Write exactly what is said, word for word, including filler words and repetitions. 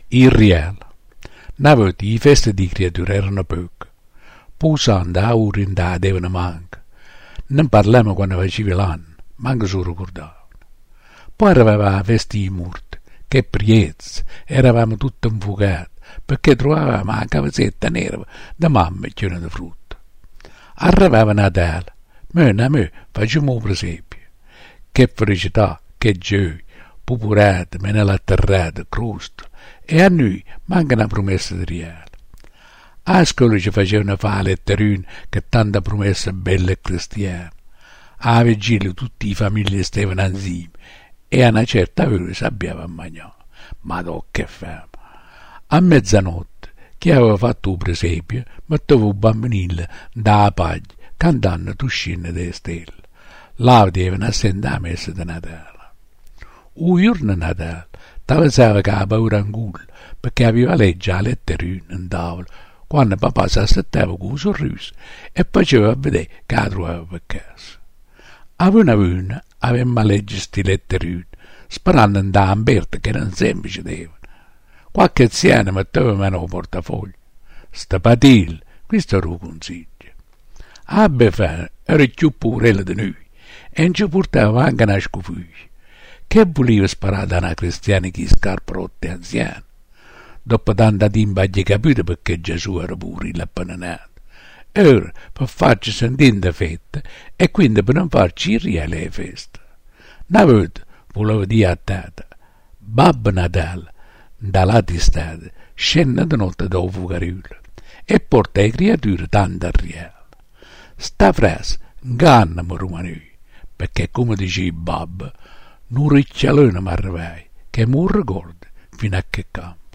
Il riel. Una volta le feste di creature erano poche. Pusando a ora in da devono manca. Non parliamo quando facevi l'anno, manco se lo ricordavano. Poi arrivava la festa di morte, che priezza, eravamo tutti infugati, perché trovavamo la camisetta nera da mamma e piena di frutta. Arrivava Natale, me a me facciamo un presepio. Che felicità, che gioia, pupurate, menelatterrate, crosta, e a noi manca una promessa di reale. A scuola ci facevano fare letterine che tanta promessa bella e cristiana. A vigilia tutte le famiglie stavano insieme e a una certa ora sappiamo mangiare. Ma do che fame! A mezzanotte, chi aveva fatto il presepio, metteva il bambinillo da paglia, cantando tuscine delle stelle. Là vedevano assentare la messa di Natale. Un giorno di Natale, t'aveva che la paura in culo, perché aveva legge la letterina in tavola, quando papà si aspettava con un sorriso e faceva vedere che la trovava per casa. A una volta avevamo letto queste letterine, sperando in da Amberta che non sempre ci devano. Qualche anziano metteva mano al portafoglio. Sta patil, questo era il consiglio. A Befana era più purella di noi e non ci portava anche una scufuglia. Che voleva sparare da una cristiana che scarpa rotte anziana? Dopo tanta timba gli capito perché Gesù era pure l'appananato. Ora, per farci sentire fetta e quindi per non farci irriare le feste. Una volta volevo dire a tata, Babbo Natale, dalla estate, scende di notte dopo fucariolo e porta le creature tanto a riale. Sta frase inganna mi romanui, perché come dice il babbo, non riccialone mi arrivai, che mi ricorda fino a che campo.